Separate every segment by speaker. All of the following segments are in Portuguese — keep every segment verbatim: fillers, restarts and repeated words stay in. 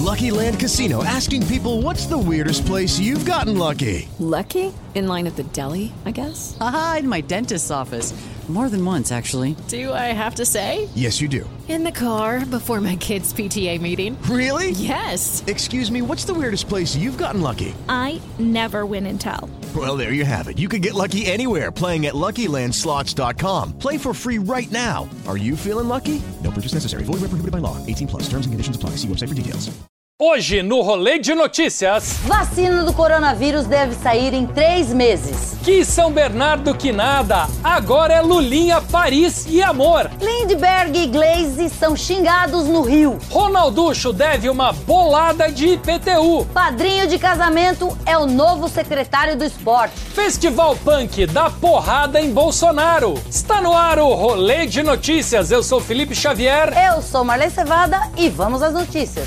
Speaker 1: Lucky Land Casino, asking people, what's the weirdest place you've gotten lucky?
Speaker 2: Lucky? In line at the deli, I guess?
Speaker 3: Aha, in my dentist's office. More than once, actually.
Speaker 2: Do I have to say?
Speaker 1: Yes, you do.
Speaker 2: In the car before my kids' P T A meeting.
Speaker 1: Really?
Speaker 2: Yes.
Speaker 1: Excuse me, what's the weirdest place you've gotten lucky?
Speaker 4: I never win and tell.
Speaker 1: Well, there you have it. You can get lucky anywhere, playing at Lucky Land Slots dot com. Play for free right now. Are you feeling lucky? No purchase necessary. Void where prohibited by law. eighteen plus. Terms and conditions apply. See website for details.
Speaker 5: Hoje, no Rolê de Notícias...
Speaker 6: Vacina do coronavírus deve sair em três meses.
Speaker 5: Que São Bernardo que nada, agora é Lulinha, Paris e amor.
Speaker 6: Lindbergh e Glaze são xingados no Rio.
Speaker 5: Ronalducho deve uma bolada de I P T U.
Speaker 6: Padrinho de casamento é o novo secretário do esporte.
Speaker 5: Festival Punk dá porrada em Bolsonaro. Está no ar o Rolê de Notícias. Eu sou Felipe Xavier.
Speaker 6: Eu sou Marley Cevada e vamos às notícias.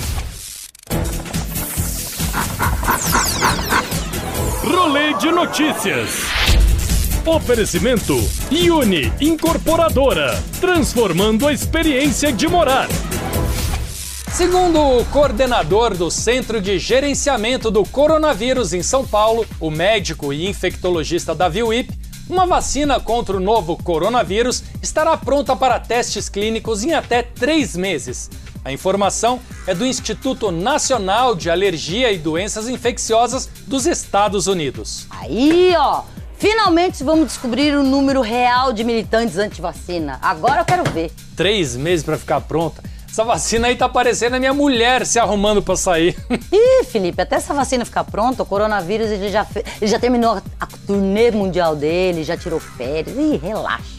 Speaker 7: Rolê de Notícias. Oferecimento Uni Incorporadora, transformando a experiência de morar.
Speaker 5: Segundo o coordenador do Centro de Gerenciamento do Coronavírus em São Paulo, o médico e infectologista Davi Wipp, uma vacina contra o novo coronavírus estará pronta para testes clínicos em até três meses. A informação é do Instituto Nacional de Alergia e Doenças Infecciosas dos Estados Unidos.
Speaker 6: Aí, ó, finalmente vamos descobrir o número real de militantes anti-vacina. Agora eu quero ver.
Speaker 5: Três meses para ficar pronta? Essa vacina aí tá parecendo a minha mulher se arrumando para sair.
Speaker 6: Ih, Felipe, até essa vacina ficar pronta, o coronavírus ele já, fe... ele já terminou a turnê mundial dele, já tirou férias. Ih, relaxa.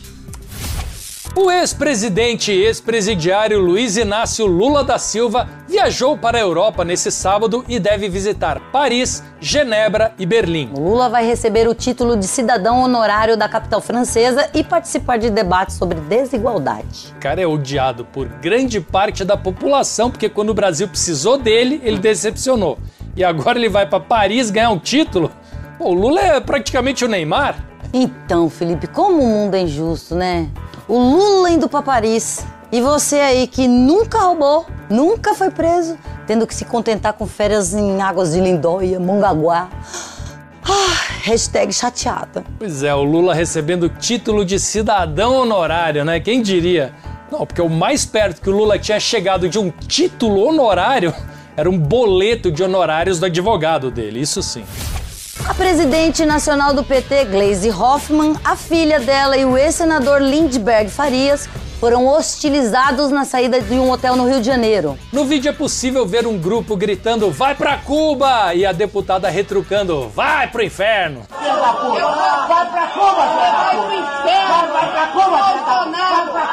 Speaker 5: O ex-presidente e ex-presidiário Luiz Inácio Lula da Silva viajou para a Europa nesse sábado e deve visitar Paris, Genebra e Berlim.
Speaker 6: O Lula vai receber o título de cidadão honorário da capital francesa e participar de debates sobre desigualdade.
Speaker 5: O cara é odiado por grande parte da população, porque quando o Brasil precisou dele, ele decepcionou. E agora ele vai para Paris ganhar um título? Pô, o Lula é praticamente o Neymar.
Speaker 6: Então, Felipe, como o mundo é injusto, né? O Lula indo pra Paris e você aí que nunca roubou, nunca foi preso, tendo que se contentar com férias em Águas de Lindóia, Mongaguá. Ah, hashtag chateada.
Speaker 5: Pois é, o Lula recebendo o título de cidadão honorário, né? Quem diria? Não, porque o mais perto que o Lula tinha chegado de um título honorário era um boleto de honorários do advogado dele, isso sim.
Speaker 6: A presidente nacional do P T, Gleisi Hoffmann, a filha dela e o ex-senador Lindbergh Farias foram hostilizados na saída de um hotel no Rio de Janeiro.
Speaker 5: No vídeo é possível ver um grupo gritando "Vai pra Cuba!" e a deputada retrucando "Vai pro inferno!"
Speaker 8: Vai pra Cuba! Vai pra Cuba! Vai pro inferno! Vai pra Cuba! Vai pra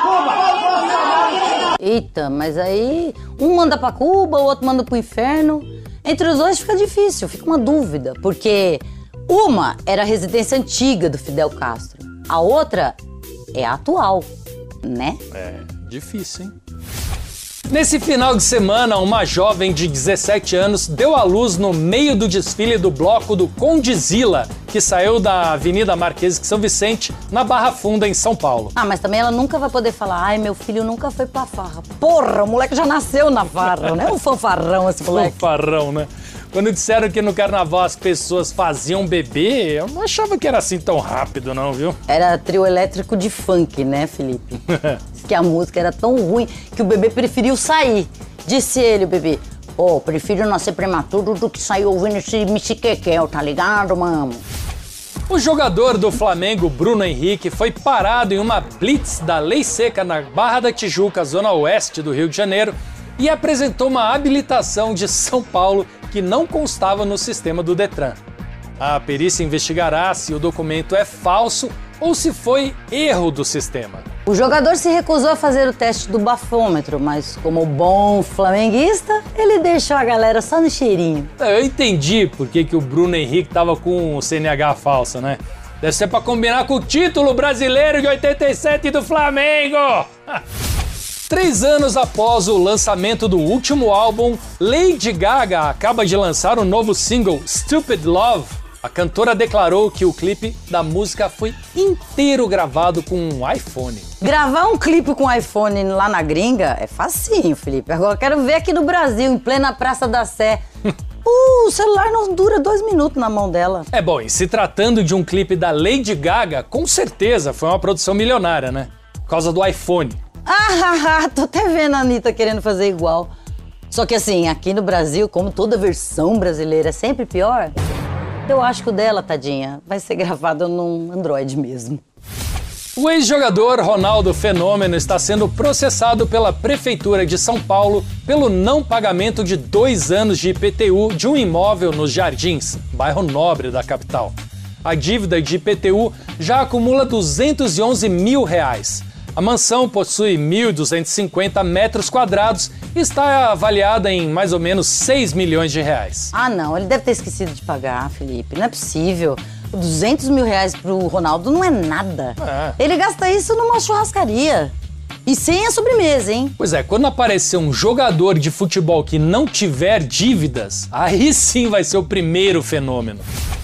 Speaker 8: Cuba!
Speaker 6: Eita, mas aí um manda pra Cuba, o outro manda pro inferno. Entre os dois fica difícil, fica uma dúvida, porque uma era a residência antiga do Fidel Castro, a outra é a atual, né?
Speaker 5: É, difícil, hein? Nesse final de semana, uma jovem de dezessete anos deu à luz no meio do desfile do bloco do Condzilla, que saiu da Avenida Marquês de São Vicente, na Barra Funda, em São Paulo.
Speaker 6: Ah, mas também ela nunca vai poder falar, ai, meu filho nunca foi pra farra. Porra, o moleque já nasceu na farra, né? Um fanfarrão esse moleque.
Speaker 5: Fanfarrão, né? Quando disseram que no carnaval as pessoas faziam bebê, eu não achava que era assim tão rápido não, viu?
Speaker 6: Era trio elétrico de funk, né, Felipe? Que a música era tão ruim que o bebê preferiu sair. Disse ele, o bebê, pô, oh, prefiro nascer prematuro do que sair ouvindo esse michiquequel, tá ligado, mano?
Speaker 5: O jogador do Flamengo, Bruno Henrique, foi parado em uma blitz da Lei Seca na Barra da Tijuca, zona oeste do Rio de Janeiro, e apresentou uma habilitação de São Paulo que não constava no sistema do Detran. A perícia investigará se o documento é falso ou se foi erro do sistema.
Speaker 6: O jogador se recusou a fazer o teste do bafômetro, mas como bom flamenguista, ele deixou a galera só no cheirinho.
Speaker 5: Eu entendi por que, que o Bruno Henrique tava com o C N H falso, né? Deve ser pra combinar com o título brasileiro de oitenta e sete do Flamengo! Três anos após o lançamento do último álbum, Lady Gaga acaba de lançar o novo single Stupid Love. A cantora declarou que o clipe da música foi inteiro gravado com um iPhone.
Speaker 6: Gravar um clipe com iPhone lá na gringa é facinho, Felipe. Agora eu quero ver aqui no Brasil, em plena Praça da Sé. Uh, o celular não dura dois minutos na mão dela.
Speaker 5: É bom, e se tratando de um clipe da Lady Gaga, com certeza foi uma produção milionária, né? Por causa do iPhone.
Speaker 6: Ah, tô até vendo a Anitta querendo fazer igual. Só que assim, aqui no Brasil, como toda versão brasileira é sempre pior, eu acho que o dela, tadinha, vai ser gravado num Android mesmo.
Speaker 5: O ex-jogador Ronaldo Fenômeno está sendo processado pela Prefeitura de São Paulo pelo não pagamento de dois anos de I P T U de um imóvel nos Jardins, bairro nobre da capital. A dívida de I P T U já acumula duzentos e onze mil reais. A mansão possui mil duzentos e cinquenta metros quadrados e está avaliada em mais ou menos seis milhões de reais.
Speaker 6: Ah não, ele deve ter esquecido de pagar, Felipe. Não é possível. duzentos mil reais pro Ronaldo não é nada. É. Ele gasta isso numa churrascaria. E sem a sobremesa, hein?
Speaker 5: Pois é, quando aparecer um jogador de futebol que não tiver dívidas, aí sim vai ser o primeiro fenômeno.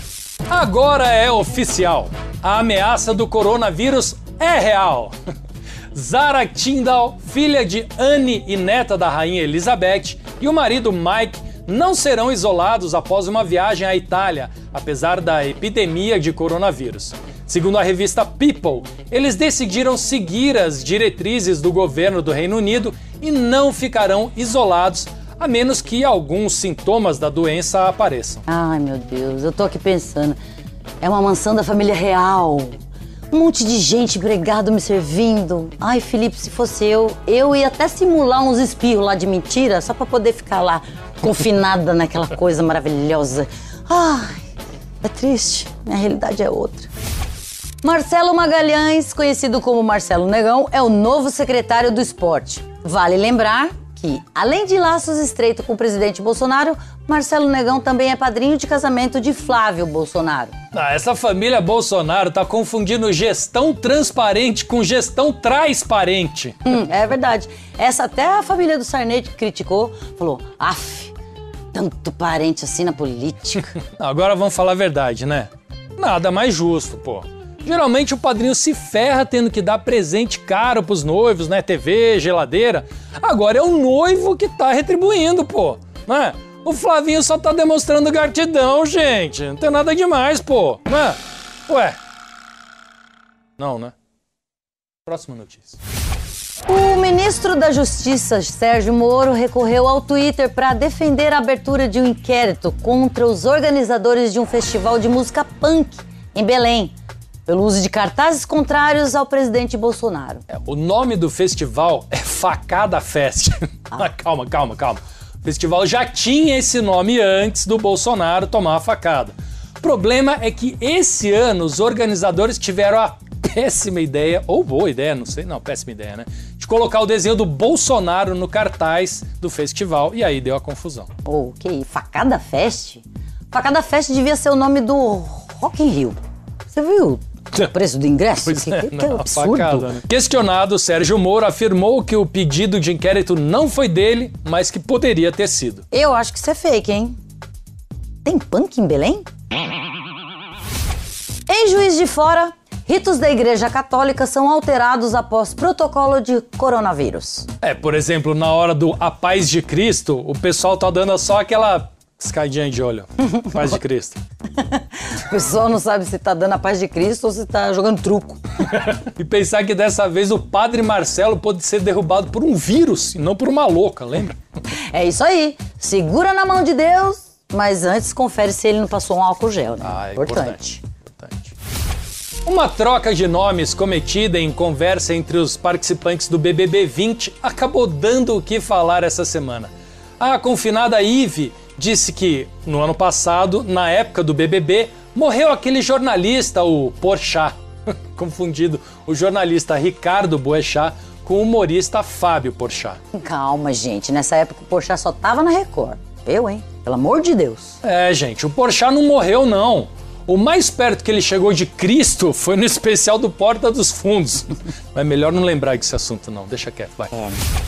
Speaker 5: Agora é oficial. A ameaça do coronavírus é real. Zara Tindall, filha de Anne e neta da rainha Elizabeth, e o marido Mike não serão isolados após uma viagem à Itália, apesar da epidemia de coronavírus. Segundo a revista People, eles decidiram seguir as diretrizes do governo do Reino Unido e não ficarão isolados, a menos que alguns sintomas da doença apareçam.
Speaker 6: Ai, meu Deus, eu tô aqui pensando. É uma mansão da família real. Um monte de gente empregado me servindo. Ai, Felipe, se fosse eu, eu ia até simular uns espirros lá de mentira, só pra poder ficar lá confinada naquela coisa maravilhosa. Ai, é triste. Minha realidade é outra. Marcelo Magalhães, conhecido como Marcelo Negão, é o novo secretário do esporte. Vale lembrar que, além de laços estreitos com o presidente Bolsonaro, Marcelo Negão também é padrinho de casamento de Flávio Bolsonaro.
Speaker 5: Ah, essa família Bolsonaro tá confundindo gestão transparente com gestão transparente.
Speaker 6: Hum, é verdade. Essa até a família do Sarney criticou, falou, af, tanto parente assim na política.
Speaker 5: Agora vamos falar a verdade, né? Nada mais justo, pô. Geralmente o padrinho se ferra tendo que dar presente caro pros noivos, né? T V, geladeira. Agora é o noivo que tá retribuindo, pô. Né? O Flavinho só tá demonstrando gratidão, gente. Não tem nada demais, pô. Né? Ué. Não, né? Próxima notícia.
Speaker 6: O ministro da Justiça, Sérgio Moro, recorreu ao Twitter para defender a abertura de um inquérito contra os organizadores de um festival de música punk em Belém, pelo uso de cartazes contrários ao presidente Bolsonaro.
Speaker 5: É, o nome do festival é Facada Fest. Ah. calma, calma, calma. O festival já tinha esse nome antes do Bolsonaro tomar a facada. O problema é que esse ano os organizadores tiveram a péssima ideia, ou boa ideia, não sei, não, péssima ideia, né? De colocar o desenho do Bolsonaro no cartaz do festival e aí deu a confusão.
Speaker 6: Oh, o que? Facada Fest? Facada Fest devia ser o nome do Rock in Rio. Você viu o preço do ingresso?
Speaker 5: Pois
Speaker 6: que,
Speaker 5: é,
Speaker 6: que,
Speaker 5: não,
Speaker 6: que é absurdo.
Speaker 5: Facada, né? Questionado, Sérgio Moro afirmou que o pedido de inquérito não foi dele, mas que poderia ter sido.
Speaker 6: Eu acho que isso é fake, hein? Tem punk em Belém? Em Juiz de Fora, ritos da Igreja Católica são alterados após protocolo de coronavírus.
Speaker 5: É, por exemplo, na hora do A Paz de Cristo, o pessoal tá dando só aquela escadinha de olho. Paz de Cristo.
Speaker 6: O pessoal não sabe se tá dando a paz de Cristo ou se tá jogando truco.
Speaker 5: E pensar que dessa vez o padre Marcelo pode ser derrubado por um vírus e não por uma louca, lembra?
Speaker 6: É isso aí. Segura na mão de Deus, mas antes confere se ele não passou um álcool gel, né?
Speaker 5: Ah, é importante. importante. Uma troca de nomes cometida em conversa entre os participantes do B B B vinte acabou dando o que falar essa semana. A confinada Ive disse que, no ano passado, na época do B B B, morreu aquele jornalista, o Porchat. Confundido o jornalista Ricardo Boechat com o humorista Fábio Porchat.
Speaker 6: Calma, gente. Nessa época o Porchat só tava na Record. Eu, hein? Pelo amor de Deus.
Speaker 5: É, gente, o Porchat não morreu, não. O mais perto que ele chegou de Cristo foi no especial do Porta dos Fundos. Mas melhor não lembrar desse assunto, não. Deixa quieto, vai. É.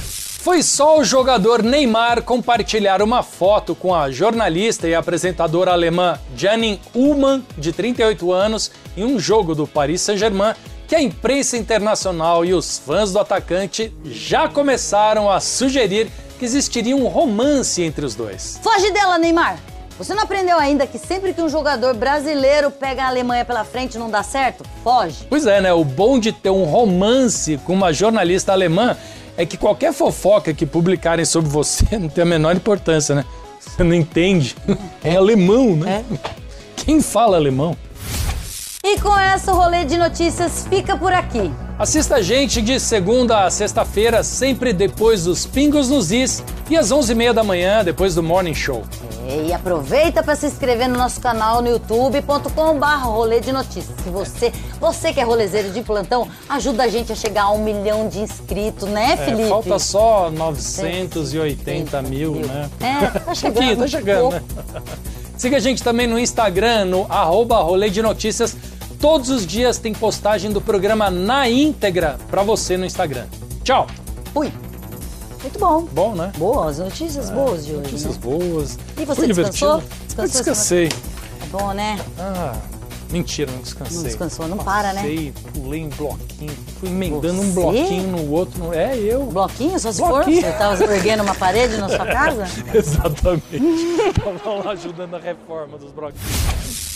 Speaker 5: Foi só o jogador Neymar compartilhar uma foto com a jornalista e apresentadora alemã Janine Ullmann, de trinta e oito anos, em um jogo do Paris Saint-Germain, que a imprensa internacional e os fãs do atacante já começaram a sugerir que existiria um romance entre os dois.
Speaker 6: Foge dela, Neymar! Você não aprendeu ainda que sempre que um jogador brasileiro pega a Alemanha pela frente não dá certo? Foge!
Speaker 5: Pois é, né? O bom de ter um romance com uma jornalista alemã é que qualquer fofoca que publicarem sobre você não tem a menor importância, né? Você não entende. É alemão, né? É. Quem fala alemão?
Speaker 6: E com essa, o Rolê de Notícias fica por aqui.
Speaker 5: Assista a gente de segunda a sexta-feira, sempre depois dos Pingos nos Is e às onze e meia da manhã, depois do Morning Show.
Speaker 6: E aproveita para se inscrever no nosso canal no youtube ponto com barra rolê de notícias. Se você, você que é rolezeiro de plantão, ajuda a gente a chegar a um milhão de inscritos, né, Felipe?
Speaker 5: É, falta só novecentos e oitenta mil, né?
Speaker 6: É, tá chegando.
Speaker 5: Aqui, tá chegando, né? Siga a gente também no Instagram, no arroba rolê de notícias. Todos os dias tem postagem do programa na íntegra para você no Instagram. Tchau!
Speaker 6: Fui! Muito bom.
Speaker 5: Bom, né?
Speaker 6: Boas, notícias é, boas de hoje.
Speaker 5: Notícias
Speaker 6: né?
Speaker 5: boas.
Speaker 6: E você descansou?
Speaker 5: Descansou? Eu descansei.
Speaker 6: É bom, né?
Speaker 5: Ah, mentira, não descansei.
Speaker 6: Não descansou, não
Speaker 5: Passei,
Speaker 6: para, né?
Speaker 5: Pulei em bloquinho, fui emendando
Speaker 6: você?
Speaker 5: um bloquinho no outro. É, eu.
Speaker 6: Bloquinho? Só se
Speaker 5: bloquinho.
Speaker 6: for? Você tava erguendo uma parede na sua casa?
Speaker 5: Exatamente. Tava lá ajudando a reforma dos bloquinhos.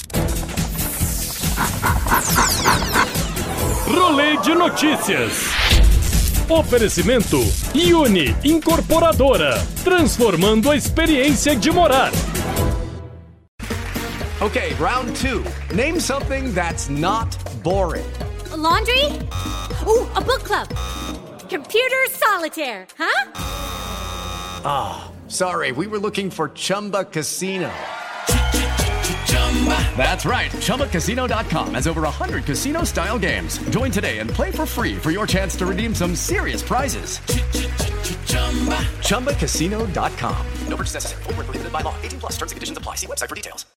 Speaker 7: Rolê de Notícias. Oferecimento Uni Incorporadora, transformando a experiência de morar.
Speaker 9: Okay, round two. Name something that's not boring.
Speaker 10: A laundry? Ooh, a book club. Computer solitaire, huh?
Speaker 9: Ah, oh, sorry, we were looking for Chumba Casino. That's right. Chumba Casino dot com has over one hundred casino-style games. Join today and play for free for your chance to redeem some serious prizes. Chumba Casino dot com. No purchase necessary. Void where prohibited by law. eighteen plus terms and conditions apply. See website for details.